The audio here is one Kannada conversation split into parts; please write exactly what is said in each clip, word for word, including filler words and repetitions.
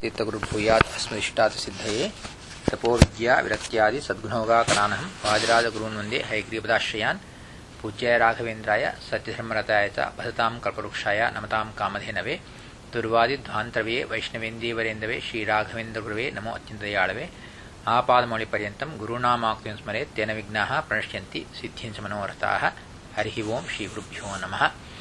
तीर्थगुरुर्भूयात् अस्मदिष्टात् सिद्धये तपो विद्या विरक्त्यादि सद्गुणोगाकरानहं वादिराजगुरून् वन्दे हयग्रीपदाश्रयान् पूज्याय राघवेन्द्राय सत्यधर्मरताय च भजतां कल्पवृक्षाय नमतां कामधेनवे दुर्वादिध्वान्तरवे वैष्णवेन्दीवरेन्दवे श्रीराघवेन्द्रगुरवे नमो अत्यन्तदयाळवे आपादमौलिपर्यन्तं गुरूणामाक्तिं स्मरेत् तेन विघ्नाः प्रणश्यन्ति सिद्ध्यन्ति मनोरथाः हरिः ओं ಶ್ರೀಗುರುಭ್ಯೋ ನಮಃ.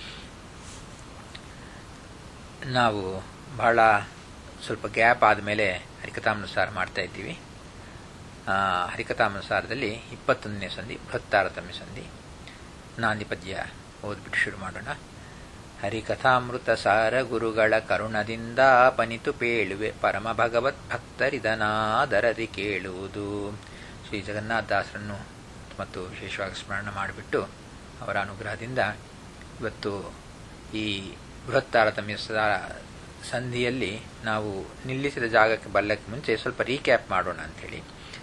ನಾವು ಬಹಳ ಸ್ವಲ್ಪ ಗ್ಯಾಪ್ ಆದಮೇಲೆ ಹರಿಕಥಾನುಸಾರ ಮಾಡ್ತಾ ಇದ್ದೀವಿ. ಹರಿಕಥಾನುಸಾರದಲ್ಲಿ ಇಪ್ಪತ್ತೊಂದನೇ ಸಂಧಿ ಬೃಹತ್ತಾರತಮ್ಯ ಸಂಧಿ. ನಾಂದಿ ಪದ್ಯ ಓದ್ಬಿಟ್ಟು ಶುರು ಮಾಡೋಣ. ಹರಿಕಥಾಮೃತ ಸಾರ ಗುರುಗಳ ಕರುಣದಿಂದ ಪನಿತು ಪೇಳುವೆ ಪರಮ ಭಗವತ್ ಭಕ್ತರಿದನಾದರದಿ ಕೇಳುವುದು. ಶ್ರೀ ಜಗನ್ನಾಥದಾಸರನ್ನು ಮತ್ತು ವಿಶೇಷವಾಗಿ ಸ್ಮರಣ ಮಾಡಿಬಿಟ್ಟು ಅವರ ಅನುಗ್ರಹದಿಂದ ಇವತ್ತು ಈ ಬೃಹತ್ತಾರತಮ್ಯ ಸಂಧಿಯಲ್ಲಿ ನಾವು ನಿಲ್ಲಿಸಿದ ಜಾಗಕ್ಕೆ ಬರಲಿಕ್ಕೆ ಮುಂಚೆ ಸ್ವಲ್ಪ ರೀಕ್ಯಾಪ್ ಮಾಡೋಣ ಅಂಥೇಳಿ.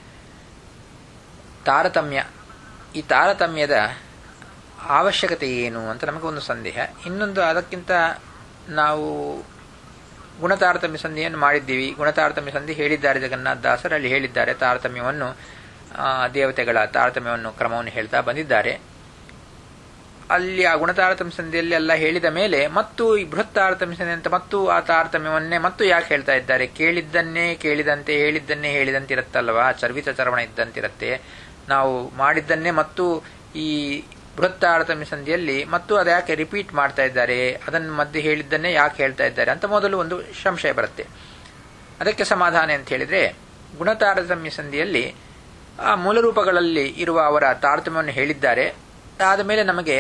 ತಾರತಮ್ಯ, ಈ ತಾರತಮ್ಯದ ಅವಶ್ಯಕತೆ ಏನು ಅಂತ ನಮಗೆ ಒಂದು ಸಂದೇಹ. ಇನ್ನೊಂದು, ಅದಕ್ಕಿಂತ ನಾವು ಗುಣತಾರತಮ್ಯ ಸಂಧಿಯನ್ನು ಮಾಡಿದ್ದೀವಿ. ಗುಣತಾರತಮ್ಯ ಸಂಧಿ ಹೇಳಿದ್ದಾರೆ ಜಗನ್ನಾಥದಾಸರು, ಅಲ್ಲಿ ಹೇಳಿದ್ದಾರೆ ತಾರತಮ್ಯವನ್ನು, ದೇವತೆಗಳ ತಾರತಮ್ಯವನ್ನು ಕ್ರಮವನ್ನು ಹೇಳ್ತಾ ಬಂದಿದ್ದಾರೆ. ಅಲ್ಲಿ ಆ ಗುಣತಾರತಮ್ಯ ಸಂಧಿಯಲ್ಲಿ ಎಲ್ಲ ಹೇಳಿದ ಮೇಲೆ ಮತ್ತು ಈ ಬೃಹತ್ ತಾರತಮ್ಯ ಸಂಧಿ ಅಂತ ಮತ್ತು ಆ ತಾರತಮ್ಯವನ್ನೇ ಮತ್ತು ಯಾಕೆ ಹೇಳ್ತಾ ಇದ್ದಾರೆ? ಕೇಳಿದ್ದನ್ನೇ ಕೇಳಿದಂತೆ ಹೇಳಿದ್ದನ್ನೇ ಹೇಳಿದಂತಿರುತ್ತಲ್ವಾ, ಚರ್ವಿತ ಚರವಣ ಇದ್ದಂತಿರುತ್ತೆ. ನಾವು ಮಾಡಿದ್ದನ್ನೇ ಮತ್ತು ಈ ಬೃಹತ್ ತಾರತಮ್ಯ ಸಂಧಿಯಲ್ಲಿ ಮತ್ತು ಅದು ಯಾಕೆ ರಿಪೀಟ್ ಮಾಡ್ತಾ ಇದ್ದಾರೆ, ಅದನ್ನು ಮಧ್ಯೆ ಹೇಳಿದ್ದನ್ನೇ ಯಾಕೆ ಹೇಳ್ತಾ ಇದ್ದಾರೆ ಅಂತ ಮೊದಲು ಒಂದು ಸಂಶಯ ಬರುತ್ತೆ. ಅದಕ್ಕೆ ಸಮಾಧಾನ ಅಂತ ಹೇಳಿದ್ರೆ, ಗುಣತಾರತಮ್ಯ ಸಂಧಿಯಲ್ಲಿ ಆ ಮೂಲ ರೂಪಗಳಲ್ಲಿ ಇರುವ ಅವರ ತಾರತಮ್ಯವನ್ನು ಹೇಳಿದ್ದಾರೆ. ಆದ ಮೇಲೆ ನಮಗೆ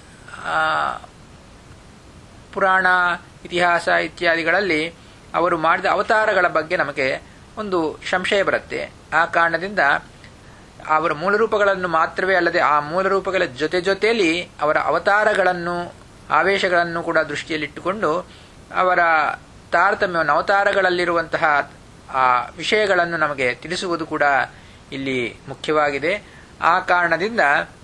ಪುರಾಣ, ಇತಿಹಾಸ ಇತ್ಯಾದಿಗಳಲ್ಲಿ ಅವರು ಮಾಡಿದ ಅವತಾರಗಳ ಬಗ್ಗೆ ನಮಗೆ ಒಂದು ಸಂಶಯ ಬರುತ್ತೆ. ಆ ಕಾರಣದಿಂದ ಅವರ ಮೂಲ ರೂಪಗಳನ್ನು ಮಾತ್ರವೇ ಅಲ್ಲದೆ ಆ ಮೂಲ ರೂಪಗಳ ಜೊತೆ ಜೊತೆಯಲ್ಲಿ ಅವರ ಅವತಾರಗಳನ್ನು, ಆವೇಶಗಳನ್ನು ಕೂಡ ದೃಷ್ಟಿಯಲ್ಲಿಟ್ಟುಕೊಂಡು ಅವರ ತಾರತಮ್ಯವನ್ನು, ಅವತಾರಗಳಲ್ಲಿರುವಂತಹ ಆ ವಿಷಯಗಳನ್ನು ನಮಗೆ ತಿಳಿಸುವುದು ಕೂಡ ಇಲ್ಲಿ ಮುಖ್ಯವಾಗಿದೆ. ಆ ಕಾರಣದಿಂದ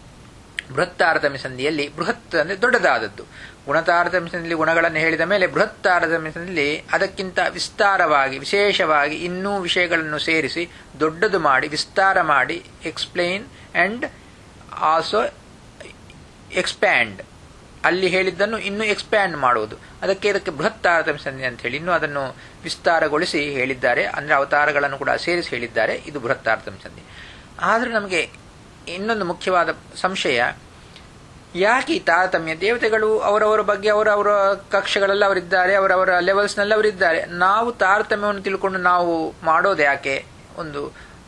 ಬೃಹತ್ ತಾರತಮ್ಯ ಸಂಧಿಯಲ್ಲಿ, ಬೃಹತ್ ಅಂದರೆ ದೊಡ್ಡದಾದದ್ದು, ಗುಣತಾರತಮ್ಯ ಸಂಧಿಯಲ್ಲಿ ಗುಣಗಳನ್ನು ಹೇಳಿದ ಮೇಲೆ ಬೃಹತ್ ತಾರತಮ್ಯ ಸಂಧಿಯಲ್ಲಿ ಅದಕ್ಕಿಂತ ವಿಸ್ತಾರವಾಗಿ, ವಿಶೇಷವಾಗಿ ಇನ್ನೂ ವಿಷಯಗಳನ್ನು ಸೇರಿಸಿ ದೊಡ್ಡದು ಮಾಡಿ, ವಿಸ್ತಾರ ಮಾಡಿ, ಎಕ್ಸ್ಪ್ಲೈನ್ ಅಂಡ್ ಆಲ್ಸೋ ಎಕ್ಸ್ಪ್ಯಾಂಡ್, ಅಲ್ಲಿ ಹೇಳಿದ್ದನ್ನು ಇನ್ನೂ ಎಕ್ಸ್ಪ್ಯಾಂಡ್ ಮಾಡುವುದು, ಅದಕ್ಕೆ ಇದಕ್ಕೆ ಬೃಹತ್ ತಾರತಮ್ಯ ಸಂಧಿ ಅಂತ ಹೇಳಿ ಇನ್ನೂ ಅದನ್ನು ವಿಸ್ತಾರಗೊಳಿಸಿ ಹೇಳಿದ್ದಾರೆ. ಅಂದರೆ ಅವತಾರಗಳನ್ನು ಕೂಡ ಸೇರಿಸಿ ಹೇಳಿದ್ದಾರೆ. ಇದು ಬೃಹತ್ ತಾರತಮ್ಯ ಸಂಧಿ. ಆದರೂ ನಮಗೆ ಇನ್ನೊಂದು ಮುಖ್ಯವಾದ ಸಂಶಯ, ಯಾಕೆ ಈ ತಾರತಮ್ಯ? ದೇವತೆಗಳು ಅವರವರ ಬಗ್ಗೆ ಅವರವರ ಕಕ್ಷೆಗಳಲ್ಲಿ ಅವರಿದ್ದಾರೆ, ಅವರವರ ಲೆವೆಲ್ಸ್ನಲ್ಲಿ ಅವರಿದ್ದಾರೆ. ನಾವು ತಾರತಮ್ಯವನ್ನು ತಿಳ್ಕೊಂಡು ನಾವು ಮಾಡೋದು ಯಾಕೆ? ಒಂದು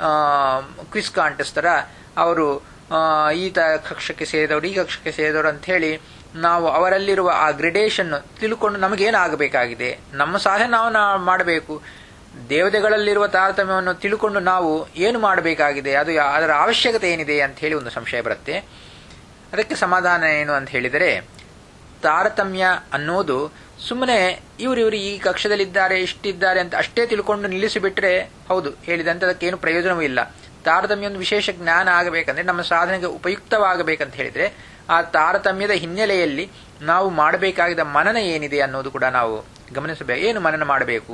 ಕ್ವಿಸ್ ಕಾಂಟೆಸ್ಟ್ ಥರ ಅವರು ಈ ತ ಕಕ್ಷಕ್ಕೆ ಸೇರಿದವರು, ಈ ಕಕ್ಷಕ್ಕೆ ಸೇರಿದವರು ಅಂತ ಹೇಳಿ ನಾವು ಅವರಲ್ಲಿರುವ ಆ ಗ್ರೆಡೇಷನ್ ತಿಳ್ಕೊಂಡು ನಮಗೇನಾಗಬೇಕಾಗಿದೆ? ನಮ್ಮ ಸಾಧನೆ ನಾವು ಮಾಡಬೇಕು. ದೇವತೆಗಳಲ್ಲಿರುವ ತಾರತಮ್ಯವನ್ನು ತಿಳ್ಕೊಂಡು ನಾವು ಏನು ಮಾಡಬೇಕಾಗಿದೆ? ಅದು ಅದರ ಅವಶ್ಯಕತೆ ಏನಿದೆ ಅಂತ ಹೇಳಿ ಒಂದು ಸಂಶಯ ಬರುತ್ತೆ. ಅದಕ್ಕೆ ಸಮಾಧಾನ ಏನು ಅಂತ ಹೇಳಿದರೆ, ತಾರತಮ್ಯ ಅನ್ನೋದು ಸುಮ್ಮನೆ ಇವರು ಇವರು ಈ ಕಕ್ಷದಲ್ಲಿದ್ದಾರೆ, ಇಷ್ಟಿದ್ದಾರೆ ಅಂತ ಅಷ್ಟೇ ತಿಳ್ಕೊಂಡು ನಿಲ್ಲಿಸಿಬಿಟ್ರೆ, ಹೌದು ಹೇಳಿದಂತೆ ಅದಕ್ಕೇನು ಪ್ರಯೋಜನವೂ ಇಲ್ಲ. ತಾರತಮ್ಯ ಒಂದು ವಿಶೇಷ ಜ್ಞಾನ ಆಗಬೇಕಂದ್ರೆ, ನಮ್ಮ ಸಾಧನೆಗೆ ಉಪಯುಕ್ತವಾಗಬೇಕಂತ ಹೇಳಿದರೆ ಆ ತಾರತಮ್ಯದ ಹಿನ್ನೆಲೆಯಲ್ಲಿ ನಾವು ಮಾಡಬೇಕಾಗಿದ್ದ ಮನನ ಏನಿದೆ ಅನ್ನೋದು ಕೂಡ ನಾವು ಗಮನಿಸಬೇಕು. ಏನು ಮನನ ಮಾಡಬೇಕು?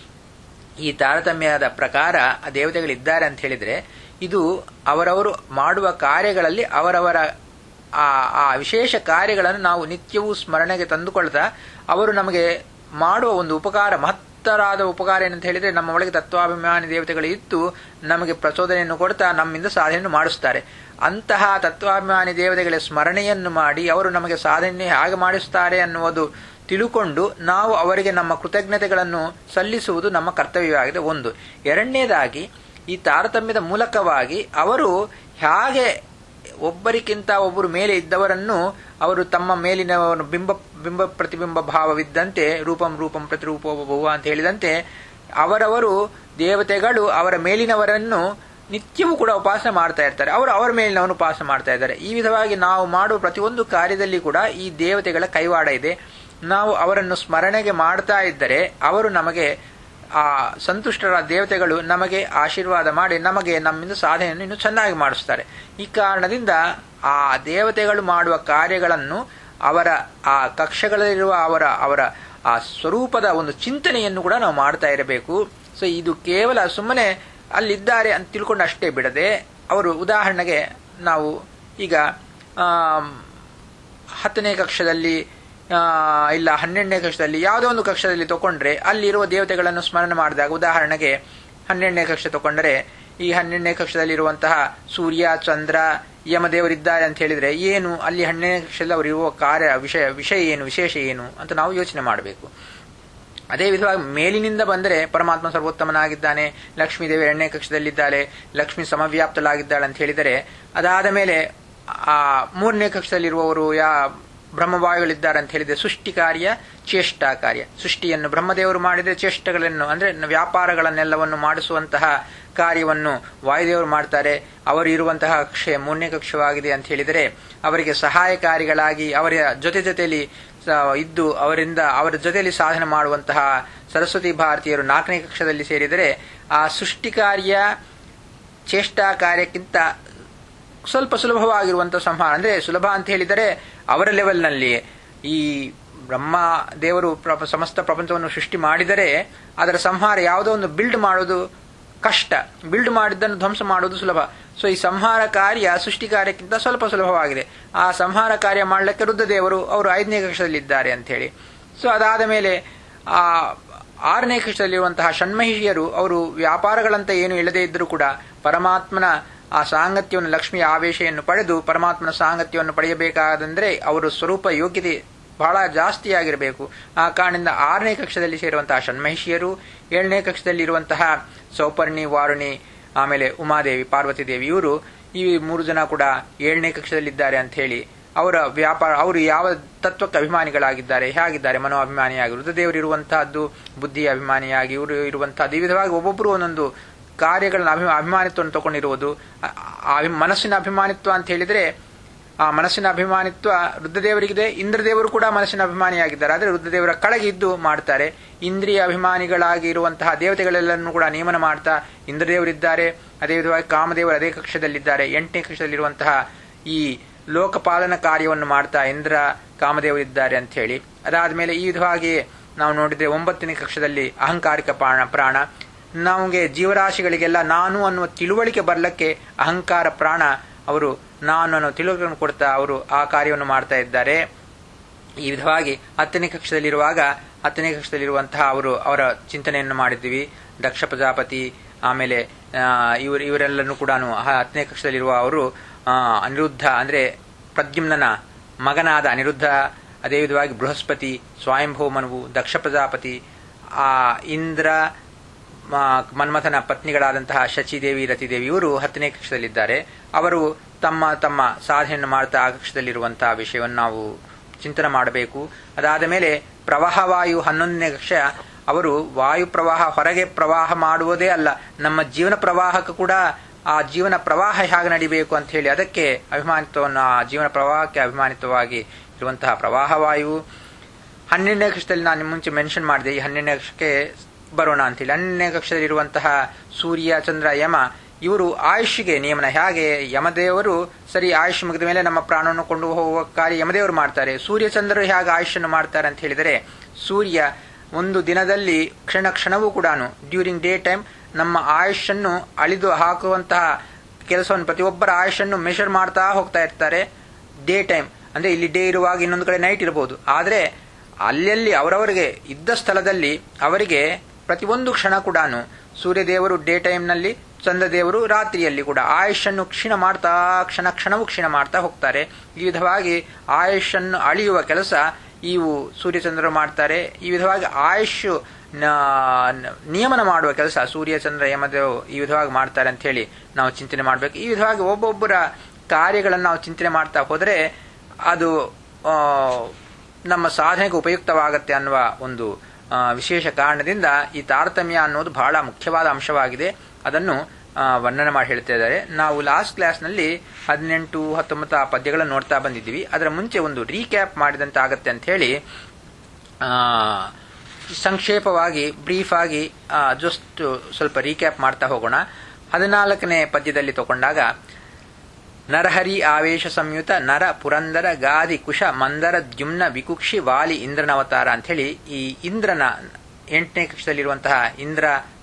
ಈ ತಾರತಮ್ಯದ ಪ್ರಕಾರ ಆ ದೇವತೆಗಳಿದ್ದಾರೆ ಅಂತ ಹೇಳಿದರೆ, ಇದು ಅವರವರು ಮಾಡುವ ಕಾರ್ಯಗಳಲ್ಲಿ ಅವರವರ ಆ ಆ ವಿಶೇಷ ಕಾರ್ಯಗಳನ್ನು ನಾವು ನಿತ್ಯವೂ ಸ್ಮರಣೆಗೆ ತಂದುಕೊಳ್ತಾ ಅವರು ನಮಗೆ ಮಾಡುವ ಒಂದು ಉಪಕಾರ, ಮಹತ್ತರಾದ ಉಪಕಾರ ಏನಂತ ಹೇಳಿದರೆ, ನಮ್ಮ ಒಳಗೆ ತತ್ವಾಭಿಮಾನಿ ದೇವತೆಗಳು ಇದ್ದು ನಮಗೆ ಪ್ರಚೋದನೆಯನ್ನು ಕೊಡ್ತಾ ನಮ್ಮಿಂದ ಸಾಧನೆಯನ್ನು ಮಾಡಿಸ್ತಾರೆ. ಅಂತಹ ತತ್ವಾಭಿಮಾನಿ ದೇವತೆಗಳ ಸ್ಮರಣೆಯನ್ನು ಮಾಡಿ ಅವರು ನಮಗೆ ಸಾಧನೆ ಹೇಗೆ ಮಾಡಿಸ್ತಾರೆ ಅನ್ನುವುದು ತಿಳುಕೊಂಡು ನಾವು ಅವರಿಗೆ ನಮ್ಮ ಕೃತಜ್ಞತೆಗಳನ್ನು ಸಲ್ಲಿಸುವುದು ನಮ್ಮ ಕರ್ತವ್ಯವಾಗಿದೆ. ಒಂದು. ಎರಡನೇದಾಗಿ, ಈ ತಾರತಮ್ಯದ ಮೂಲಕವಾಗಿ ಅವರು ಹೇಗೆ ಒಬ್ಬರಿಗಿಂತ ಒಬ್ಬರು ಮೇಲೆ ಇದ್ದವರನ್ನು ಅವರು ತಮ್ಮ ಮೇಲಿನ ಬಿಂಬ ಬಿಂಬ ಪ್ರತಿಬಿಂಬ ಭಾವವಿದ್ದಂತೆ ರೂಪಂ ರೂಪಂ ಪ್ರತಿರೂಪೋಭವ ಅಂತ ಹೇಳಿದಂತೆ ಅವರವರು ದೇವತೆಗಳು ಅವರ ಮೇಲಿನವರನ್ನು ನಿತ್ಯವೂ ಕೂಡ ಉಪಾಸನೆ ಮಾಡ್ತಾ ಇರ್ತಾರೆ, ಅವರು ಅವರ ಮೇಲಿನವನು ಉಪಾಸನೆ ಮಾಡ್ತಾ ಇದ್ದಾರೆ. ಈ ವಿಧವಾಗಿ ನಾವು ಮಾಡುವ ಪ್ರತಿಯೊಂದು ಕಾರ್ಯದಲ್ಲಿ ಕೂಡ ಈ ದೇವತೆಗಳ ಕೈವಾಡ ಇದೆ. ನಾವು ಅವರನ್ನು ಸ್ಮರಣೆಗೆ ಮಾಡ್ತಾ ಇದ್ದರೆ ಅವರು ನಮಗೆ ಆ ಸಂತುಷ್ಟರಾದ ದೇವತೆಗಳು ನಮಗೆ ಆಶೀರ್ವಾದ ಮಾಡಿ ನಮಗೆ ನಮ್ಮಿಂದ ಸಾಧನೆಯನ್ನು ಇನ್ನೂ ಚೆನ್ನಾಗಿ ಮಾಡಿಸ್ತಾರೆ. ಈ ಕಾರಣದಿಂದ ಆ ದೇವತೆಗಳು ಮಾಡುವ ಕಾರ್ಯಗಳನ್ನು ಅವರ ಆ ಕಕ್ಷೆಗಳಲ್ಲಿರುವ ಅವರ ಅವರ ಆ ಸ್ವರೂಪದ ಒಂದು ಚಿಂತನೆಯನ್ನು ಕೂಡ ನಾವು ಮಾಡ್ತಾ ಇರಬೇಕು. ಸೊ ಇದು ಕೇವಲ ಸುಮ್ಮನೆ ಅಲ್ಲಿದ್ದಾರೆ ಅಂತ ತಿಳ್ಕೊಂಡು ಅಷ್ಟೇ ಬಿಡದೆ ಅವರು ಉದಾಹರಣೆಗೆ ನಾವು ಈಗ ಹತ್ತನೇ ಕಕ್ಷದಲ್ಲಿ ಇಲ್ಲ ಹನ್ನೆರಡನೇ ಕಕ್ಷದಲ್ಲಿ ಯಾವುದೋ ಒಂದು ಕಕ್ಷದಲ್ಲಿ ತಗೊಂಡ್ರೆ ಅಲ್ಲಿರುವ ದೇವತೆಗಳನ್ನು ಸ್ಮರಣೆ ಮಾಡಿದಾಗ, ಉದಾಹರಣೆಗೆ ಹನ್ನೆರಡನೇ ಕಕ್ಷ ತಗೊಂಡರೆ ಈ ಹನ್ನೆರಡನೇ ಕಕ್ಷದಲ್ಲಿರುವಂತಹ ಸೂರ್ಯ ಚಂದ್ರ ಯಮದೇವರಿದ್ದಾರೆ ಅಂತ ಹೇಳಿದ್ರೆ ಏನು ಅಲ್ಲಿ ಹನ್ನೆರಡನೇ ಕಕ್ಷದಲ್ಲಿ ಅವರಿರುವ ಕಾರ್ಯ ವಿಷಯ ವಿಷಯ ಏನು ವಿಶೇಷ ಏನು ಅಂತ ನಾವು ಯೋಚನೆ ಮಾಡಬೇಕು. ಅದೇ ವಿಧವಾಗಿ ಮೇಲಿನಿಂದ ಬಂದರೆ ಪರಮಾತ್ಮ ಸರ್ವೋತ್ತಮನಾಗಿದ್ದಾನೆ, ಲಕ್ಷ್ಮೀ ದೇವಿ ಎರಡನೇ ಕಕ್ಷದಲ್ಲಿದ್ದಾಳೆ, ಲಕ್ಷ್ಮಿ ಸಮವ್ಯಾಪ್ತಲಾಗಿದ್ದಾಳೆ ಅಂತ ಹೇಳಿದರೆ, ಅದಾದ ಮೇಲೆ ಆ ಮೂರನೇ ಕಕ್ಷದಲ್ಲಿರುವವರು ಯಾ ಬ್ರಹ್ಮವಾಯುಗಳಿದ್ದಾರೆ ಅಂತ ಹೇಳಿದರೆ ಸೃಷ್ಟಿ ಕಾರ್ಯ ಚೇಷ್ಟಾ ಕಾರ್ಯ. ಸೃಷ್ಟಿಯನ್ನು ಬ್ರಹ್ಮದೇವರು ಮಾಡಿದರೆ ಚೇಷ್ಟಗಳನ್ನು ಅಂದ್ರೆ ವ್ಯಾಪಾರಗಳನ್ನೆಲ್ಲವನ್ನು ಮಾಡಿಸುವಂತಹ ಕಾರ್ಯವನ್ನು ವಾಯುದೇವರು ಮಾಡ್ತಾರೆ. ಅವರು ಇರುವಂತಹ ಕಕ್ಷೆ ಮೂರನೇ ಕಕ್ಷವಾಗಿದೆ ಅಂತ ಹೇಳಿದರೆ ಅವರಿಗೆ ಸಹಾಯಕಾರಿಗಳಾಗಿ ಅವರ ಜೊತೆ ಜೊತೆಯಲ್ಲಿ ಇದ್ದು ಅವರಿಂದ ಅವರ ಜೊತೆಯಲ್ಲಿ ಸಾಧನೆ ಮಾಡುವಂತಹ ಸರಸ್ವತಿ ಭಾರತೀಯರು ನಾಲ್ಕನೇ ಕಕ್ಷದಲ್ಲಿ ಸೇರಿದರೆ ಆ ಸೃಷ್ಟಿ ಕಾರ್ಯ ಚೇಷ್ಟಾ ಕಾರ್ಯಕ್ಕಿಂತ ಸ್ವಲ್ಪ ಸುಲಭವಾಗಿರುವಂತಹ ಸಂಹಾರ, ಅಂದ್ರೆ ಸುಲಭ ಅಂತ ಹೇಳಿದರೆ ಅವರ ಲೆವೆಲ್ನಲ್ಲಿ ಈ ಬ್ರಹ್ಮ ದೇವರು ಸಮಸ್ತ ಪ್ರಪಂಚವನ್ನು ಸೃಷ್ಟಿ ಮಾಡಿದರೆ ಅದರ ಸಂಹಾರ ಯಾವುದೋ ಒಂದು ಬಿಲ್ಡ್ ಮಾಡೋದು ಕಷ್ಟ, ಬಿಲ್ಡ್ ಮಾಡಿದ್ದನ್ನು ಧ್ವಂಸ ಮಾಡೋದು ಸುಲಭ. ಸೊ ಈ ಸಂಹಾರ ಕಾರ್ಯ ಸೃಷ್ಟಿ ಕಾರ್ಯಕ್ಕಿಂತ ಸ್ವಲ್ಪ ಸುಲಭವಾಗಿದೆ. ಆ ಸಂಹಾರ ಕಾರ್ಯ ಮಾಡಲಿಕ್ಕೆ ರುದ್ರದೇವರು ಅವರು ಐದನೇ ಕಕ್ಷದಲ್ಲಿದ್ದಾರೆ ಅಂತ ಹೇಳಿ. ಸೊ ಅದಾದ ಮೇಲೆ ಆ ಆರನೇ ಕಕ್ಷದಲ್ಲಿರುವಂತಹ ಷಣ್ಮಹಿಷಿಯರು ಅವರು ವ್ಯಾಪಾರಗಳಂತ ಏನು ಇಲ್ಲದೇ ಇದ್ದರೂ ಕೂಡ ಪರಮಾತ್ಮನ ಆ ಸಾಂಗತ್ಯವನ್ನು ಲಕ್ಷ್ಮಿಯ ಆವೇಶವನ್ನು ಪಡೆದು ಪರಮಾತ್ಮನ ಸಾಂಗತ್ಯವನ್ನು ಪಡೆಯಬೇಕಾದಂದ್ರೆ ಅವರ ಸ್ವರೂಪ ಯೋಗ್ಯತೆ ಬಹಳ ಜಾಸ್ತಿ ಆಗಿರಬೇಕು. ಆ ಕಾರಣದಿಂದ ಆರನೇ ಕಕ್ಷದಲ್ಲಿ ಸೇರುವಂತಹ ಷಣ್ಮಹಿಷಿಯರು, ಏಳನೇ ಕಕ್ಷದಲ್ಲಿ ಇರುವಂತಹ ಸೌಪರ್ಣಿ, ವಾರುಣಿ, ಆಮೇಲೆ ಉಮಾದೇವಿ, ಪಾರ್ವತಿ ದೇವಿ, ಇವರು ಈ ಮೂರು ಜನ ಕೂಡ ಏಳನೇ ಕಕ್ಷದಲ್ಲಿದ್ದಾರೆ ಅಂತ ಹೇಳಿ ಅವರ ವ್ಯಾಪಾರ ಅವರು ಯಾವ ತತ್ವಕ್ಕೆ ಅಭಿಮಾನಿಗಳಾಗಿದ್ದಾರೆ, ಹೇಗಿದ್ದಾರೆ, ಮನೋ ಅಭಿಮಾನಿಯಾಗಿ, ರುದ್ರದೇವರು ಇರುವಂತಹದ್ದು ಬುದ್ಧಿ ಅಭಿಮಾನಿಯಾಗಿ ಇವರು ಇರುವಂತಹದ್ದು. ಈ ವಿಧವಾಗಿ ಒಬ್ಬೊಬ್ಬರು ಒಂದೊಂದು ಕಾರ್ಯಗಳನ್ನ ಅಭಿ ಅಭಿಮಾನಿತ್ವವನ್ನು ತಗೊಂಡಿರುವುದು. ಮನಸ್ಸಿನ ಅಭಿಮಾನಿತ್ವ ಅಂತ ಹೇಳಿದ್ರೆ ಆ ಮನಸ್ಸಿನ ಅಭಿಮಾನಿತ್ವ ರುದ್ರದೇವರಿಗಿದೆ. ಇಂದ್ರದೇವರು ಕೂಡ ಮನಸ್ಸಿನ ಅಭಿಮಾನಿಯಾಗಿದ್ದಾರೆ, ಆದರೆ ರುದ್ರದೇವರ ಕೆಳಗೆ ಇದ್ದು ಮಾಡ್ತಾರೆ. ಇಂದ್ರಿಯ ಅಭಿಮಾನಿಗಳಾಗಿ ಇರುವಂತಹ ದೇವತೆಗಳೆಲ್ಲರನ್ನು ಕೂಡ ನೇಮನ ಮಾಡ್ತಾ ಇಂದ್ರದೇವರಿದ್ದಾರೆ. ಅದೇ ವಿಧವಾಗಿ ಕಾಮದೇವರು ಅದೇ ಕಕ್ಷದಲ್ಲಿದ್ದಾರೆ. ಎಂಟನೇ ಕಕ್ಷದಲ್ಲಿರುವಂತಹ ಈ ಲೋಕಪಾಲನ ಕಾರ್ಯವನ್ನು ಮಾಡ್ತಾ ಇಂದ್ರ ಕಾಮದೇವರಿದ್ದಾರೆ ಅಂತ ಹೇಳಿ. ಅದಾದ್ಮೇಲೆ ಈ ವಿಧವಾಗಿ ನಾವು ನೋಡಿದ್ರೆ ಒಂಬತ್ತನೇ ಕಕ್ಷದಲ್ಲಿ ಅಹಂಕಾರಿಕ ಪ್ರಾಣ ಪ್ರಾಣ ನಮಗೆ ಜೀವರಾಶಿಗಳಿಗೆಲ್ಲ ನಾನು ಅನ್ನುವ ತಿಳುವಳಿಕೆ ಬರಲಿಕ್ಕೆ ಅಹಂಕಾರ ಪ್ರಾಣ ಅವರು ನಾನು ಅನ್ನೋ ತಿಳುವಳಿಕೆಯನ್ನು ಕೊಡ್ತಾ ಅವರು ಆ ಕಾರ್ಯವನ್ನು ಮಾಡ್ತಾ ಇದ್ದಾರೆ. ಈ ವಿಧವಾಗಿ ಹತ್ತನೇ ಕಕ್ಷದಲ್ಲಿರುವಾಗ ಹತ್ತನೇ ಕಕ್ಷದಲ್ಲಿರುವಂತಹ ಅವರು ಅವರ ಚಿಂತನೆಯನ್ನು ಮಾಡಿದ್ವಿ. ದಕ್ಷ ಪ್ರಜಾಪತಿ, ಆಮೇಲೆ ಇವರು ಇವರೆಲ್ಲರೂ ಕೂಡ ಹತ್ತನೇ ಕಕ್ಷದಲ್ಲಿರುವ ಅವರು ಅನಿರುದ್ಧ ಅಂದ್ರೆ ಪ್ರದ್ಯುಮ್ನನ ಮಗನಾದ ಅನಿರುದ್ಧ, ಅದೇ ವಿಧವಾಗಿ ಬೃಹಸ್ಪತಿ, ಸ್ವಯಂಭೂ ಮನುವು, ದಕ್ಷ ಪ್ರಜಾಪತಿ, ಆ ಇಂದ್ರ, ಮನ್ಮಥನ ಪತ್ನಿಗಳಾದಂತಹ ಶಚಿದೇವಿ, ರತಿದೇವಿ ಇವರು ಹತ್ತನೇ ಕಕ್ಷದಲ್ಲಿದ್ದಾರೆ. ಅವರು ತಮ್ಮ ತಮ್ಮ ಸಾಧನೆಯನ್ನು ಮಾಡ್ತಾ ಆ ಕಕ್ಷದಲ್ಲಿರುವಂತಹ ವಿಷಯವನ್ನು ನಾವು ಚಿಂತನೆ ಮಾಡಬೇಕು. ಅದಾದ ಮೇಲೆ ಪ್ರವಾಹವಾಯು ಹನ್ನೊಂದನೇ ಕಕ್ಷ ಅವರು ವಾಯು ಪ್ರವಾಹ ಹೊರಗೆ ಪ್ರವಾಹ ಮಾಡುವುದೇ ಅಲ್ಲ, ನಮ್ಮ ಜೀವನ ಪ್ರವಾಹಕ್ಕೂ ಕೂಡ ಆ ಜೀವನ ಪ್ರವಾಹ ಹೇಗೆ ನಡಿಬೇಕು ಅಂತ ಹೇಳಿ ಅದಕ್ಕೆ ಅಭಿಮಾನಿತ್ವವನ್ನು ಆ ಜೀವನ ಪ್ರವಾಹಕ್ಕೆ ಅಭಿಮಾನಿತ್ವವಾಗಿ ಇರುವಂತಹ ಪ್ರವಾಹವಾಯು. ಹನ್ನೆರಡನೇ ಕಕ್ಷದಲ್ಲಿ ನಾನು ಮುಂಚೆ ಮೆನ್ಷನ್ ಮಾಡಿದೆ, ಈ ಹನ್ನೆರಡನೇ ಕಕ್ಷಕ್ಕೆ ಬರೋಣ ಅಂತೇಳಿ. ಹನ್ನೆರಡನೇ ಕಕ್ಷದಲ್ಲಿರುವಂತಹ ಸೂರ್ಯ, ಚಂದ್ರ, ಯಮ ಇವರು ಆಯುಷ್ಗೆ ನಿಯಮನ. ಹೇಗೆ ಯಮದೇವರು ಸರಿ ಆಯುಷ್ ಮುಗಿದ ಮೇಲೆ ನಮ್ಮ ಪ್ರಾಣವನ್ನು ಕೊಂಡು ಹೋಗುವ ಕಾರ್ಯ ಯಮದೇವರು ಮಾಡ್ತಾರೆ, ಸೂರ್ಯ ಚಂದ್ರರು ಹೇಗೆ ಆಯುಷನ್ನು ಮಾಡ್ತಾರೆ ಅಂತ ಹೇಳಿದರೆ, ಸೂರ್ಯ ಒಂದು ದಿನದಲ್ಲಿ ಕ್ಷಣ ಕ್ಷಣವೂ ಕೂಡ ಡ್ಯೂರಿಂಗ್ ಡೇ ಟೈಮ್ ನಮ್ಮ ಆಯುಷನ್ನು ಅಳಿದು ಹಾಕುವಂತಹ ಕೆಲಸವನ್ನು ಪ್ರತಿಯೊಬ್ಬರ ಆಯುಷನ್ನು ಮೆಷರ್ ಮಾಡ್ತಾ ಹೋಗ್ತಾ ಇರ್ತಾರೆ. ಡೇ ಟೈಮ್ ಅಂದ್ರೆ ಇಲ್ಲಿ ಡೇ ಇರುವಾಗ ಇನ್ನೊಂದು ಕಡೆ ನೈಟ್ ಇರಬಹುದು, ಆದರೆ ಅಲ್ಲಲ್ಲಿ ಅವರವರಿಗೆ ಇದ್ದ ಸ್ಥಳದಲ್ಲಿ ಅವರಿಗೆ ಪ್ರತಿಯೊಂದು ಕ್ಷಣ ಕೂಡ ಸೂರ್ಯದೇವರು ಡೇ ಟೈಮ್ನಲ್ಲಿ, ಚಂದ್ರದೇವರು ರಾತ್ರಿಯಲ್ಲಿ ಕೂಡ ಆಯುಷನ್ನು ಕ್ಷೀಣ ಮಾಡ್ತಾ ಕ್ಷಣ ಕ್ಷಣವೂ ಕ್ಷೀಣ ಮಾಡ್ತಾ ಹೋಗ್ತಾರೆ. ಈ ವಿಧವಾಗಿ ಆಯುಷನ್ನು ಅಳಿಯುವ ಕೆಲಸ ಇವು ಸೂರ್ಯಚಂದ್ರರು ಮಾಡ್ತಾರೆ. ಈ ವಿಧವಾಗಿ ಆಯುಷ್ ನಿಯಮನ ಮಾಡುವ ಕೆಲಸ ಸೂರ್ಯಚಂದ್ರ ಯಮದೇವ್ ಈ ವಿಧವಾಗಿ ಮಾಡ್ತಾರೆ ಅಂತ ಹೇಳಿ ನಾವು ಚಿಂತನೆ ಮಾಡಬೇಕು. ಈ ವಿಧವಾಗಿ ಒಬ್ಬೊಬ್ಬರ ಕಾರ್ಯಗಳನ್ನು ನಾವು ಚಿಂತನೆ ಮಾಡ್ತಾ ಹೋದರೆ ಅದು ನಮ್ಮ ಸಾಧನೆಗೆ ಉಪಯುಕ್ತವಾಗತ್ತೆ ಅನ್ನುವ ಒಂದು ವಿಶೇಷ ಕಾರಣದಿಂದ ಈ ತಾರತಮ್ಯ ಅನ್ನೋದು ಬಹಳ ಮುಖ್ಯವಾದ ಅಂಶವಾಗಿದೆ. ಅದನ್ನು ವರ್ಣನೆ ಮಾಡಿ ಹೇಳ್ತಾ ಇದ್ದಾರೆ. ನಾವು ಲಾಸ್ಟ್ ಕ್ಲಾಸ್ನಲ್ಲಿ ಹದಿನೆಂಟು ಹತ್ತೊಂಬತ್ತು ಆ ಪದ್ಯಗಳನ್ನು ನೋಡ್ತಾ ಬಂದಿದ್ದೀವಿ. ಅದರ ಮುಂಚೆ ಒಂದು ರೀಕ್ಯಾಪ್ ಮಾಡಿದಂತೆ ಆಗತ್ತೆ ಅಂತ ಹೇಳಿ ಸಂಕ್ಷೇಪವಾಗಿ ಬ್ರೀಫ್ ಆಗಿ ಜಸ್ಟ್ ಸ್ವಲ್ಪ ರೀಕ್ಯಾಪ್ ಮಾಡ್ತಾ ಹೋಗೋಣ. ಹದಿನಾಲ್ಕನೇ ಪದ್ಯದಲ್ಲಿ ತಗೊಂಡಾಗ ನರಹರಿ ಆವೇಶ ಸಂಯುತ ನರ ಪುರಂದರ ಗಾದಿ ಕುಶ ಮಂದರ ದ್ಯುಮ್ನ ವಿಕುಕ್ಷಿ ವಾಲಿ ಇಂದ್ರನ ಅವತಾರ ಅಂತ ಹೇಳಿ ಈ ಇಂದ್ರನ ಎಂಟನೇ ಕಕ್ಷದಲ್ಲಿರುವಂತಹ ಇಂದ್ರ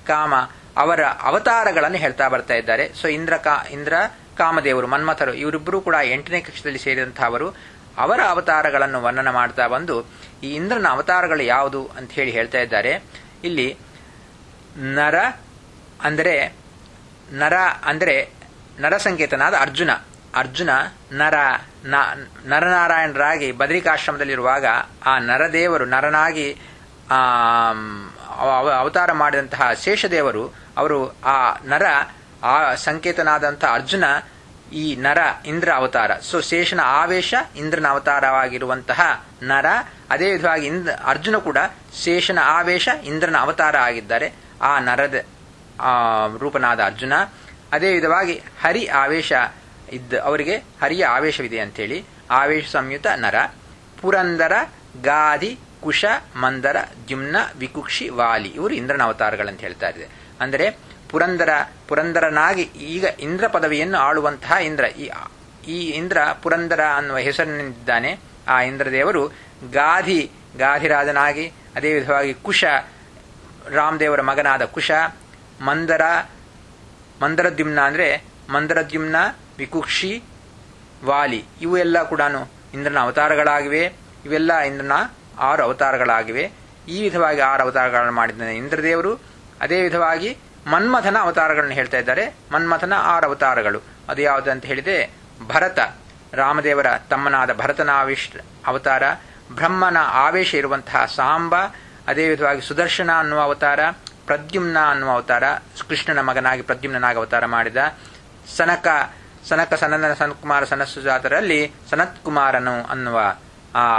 ಕಾಮ ಅವರ ಅವತಾರಗಳನ್ನು ಹೇಳ್ತಾ ಬರ್ತಾ ಇದ್ದಾರೆ. ಸೊ ಇಂದ್ರ ಕಾ ಇಂದ್ರ ಕಾಮದೇವರು ಮನ್ಮಥರು ಇವರಿಬ್ಬರೂ ಕೂಡ ಎಂಟನೇ ಕಕ್ಷದಲ್ಲಿ ಸೇರಿದಂತಹವರು. ಅವರ ಅವತಾರಗಳನ್ನು ವರ್ಣನ ಮಾಡ್ತಾ ಬಂದು ಈ ಇಂದ್ರನ ಅವತಾರಗಳು ಯಾವುದು ಅಂತ ಹೇಳಿ ಹೇಳ್ತಾ ಇದ್ದಾರೆ. ಇಲ್ಲಿ ನರ ಅಂದರೆ ನರ ಅಂದರೆ ನರಸಂಕೇತನಾದ ಅರ್ಜುನ ಅರ್ಜುನ ನರ ನರನಾರಾಯಣರಾಗಿ ಬದರಿಕಾಶ್ರಮದಲ್ಲಿರುವಾಗ ಆ ನರದೇವರು ನರನಾಗಿ ಆ ಅವತಾರ ಮಾಡಿದಂತಹ ಶೇಷದೇವರು ಅವರು ಆ ನರ ಆ ಸಂಕೇತನಾದಂತಹ ಅರ್ಜುನ ಈ ನರ ಇಂದ್ರ ಅವತಾರ. ಸೊ ಶೇಷನ ಆವೇಶ ಇಂದ್ರನ ಅವತಾರವಾಗಿರುವಂತಹ ನರ, ಅದೇ ವಿಧವಾಗಿ ಇಂದ್ರ ಅರ್ಜುನ ಕೂಡ ಶೇಷನ ಆವೇಶ ಇಂದ್ರನ ಅವತಾರ ಆಗಿದ್ದಾರೆ. ಆ ನರದ ಆ ರೂಪನಾದ ಅರ್ಜುನ. ಅದೇ ವಿಧವಾಗಿ ಹರಿ ಆವೇಶ ಇದ್ದ ಅವರಿಗೆ ಹರಿಯ ಆವೇಶವಿದೆ ಅಂತೇಳಿ ಆವೇಶ ಸಂಯುತ ನರ. ಪುರಂದರ, ಗಾಧಿ, ಕುಶ, ಮಂದರ, ದ್ಯುಮ್ನ, ವಿಕುಕ್ಷಿ, ವಾಲಿ ಇವರು ಇಂದ್ರನ ಅವತಾರಗಳಂತ ಹೇಳ್ತಾ ಇದೆ. ಅಂದರೆ ಪುರಂದರ ಪುರಂದರನಾಗಿ ಈಗ ಇಂದ್ರ ಪದವಿಯನ್ನು ಆಳುವಂತಹ ಇಂದ್ರ, ಈ ಇಂದ್ರ ಪುರಂದರ ಅನ್ನುವ ಹೆಸರಿನಿದ್ದಾನೆ. ಆ ಇಂದ್ರದೇವರು ಗಾಧಿ ಗಾಧಿರಾಜನಾಗಿ, ಅದೇ ವಿಧವಾಗಿ ಕುಶ ರಾಮದೇವರ ಮಗನಾದ ಕುಶ, ಮಂದರ ಮಂದರದ್ಯುಮ್ನ ಅಂದರೆ ಮಂದರದ್ಯುಮ್ನ, ವಿಕುಕ್ಷಿ, ವಾಲಿ ಇವು ಎಲ್ಲ ಕೂಡ ಇಂದ್ರನ ಅವತಾರಗಳಾಗಿವೆ. ಇವೆಲ್ಲ ಇಂದ್ರನ ಆರು ಅವತಾರಗಳಾಗಿವೆ. ಈ ವಿಧವಾಗಿ ಆರು ಅವತಾರಗಳನ್ನು ಮಾಡಿದ್ದಾನೆ ಇಂದ್ರದೇವರು. ಅದೇ ವಿಧವಾಗಿ ಮನ್ಮಥನ ಅವತಾರಗಳನ್ನು ಹೇಳ್ತಾ ಇದ್ದಾರೆ. ಮನ್ಮಥನ ಆರು ಅವತಾರಗಳು ಅದು ಯಾವುದು ಅಂತ ಹೇಳಿದೆ, ಭರತ ರಾಮದೇವರ ತಮ್ಮನಾದ ಭರತನ ಆವೇಶ ಅವತಾರ, ಬ್ರಹ್ಮನ ಆವೇಶ ಇರುವಂತಹ ಸಾಂಬ, ಅದೇ ವಿಧವಾಗಿ ಸುದರ್ಶನ ಅನ್ನುವ ಅವತಾರ, ಪ್ರದ್ಯುಮ್ನ ಅನ್ನುವ ಅವತಾರ ಕೃಷ್ಣನ ಮಗನಾಗಿ ಪ್ರದ್ಯುಮ್ನಾಗಿ ಅವತಾರ ಮಾಡಿದ, ಸನಕ ಸನಕ ಸನಂದನ ಸನತ್ಕುಮಾರ ಸನತ್ಸುಜಾತರಲ್ಲಿ ಸನತ್ಕುಮಾರನು ಅನ್ನುವ ಆ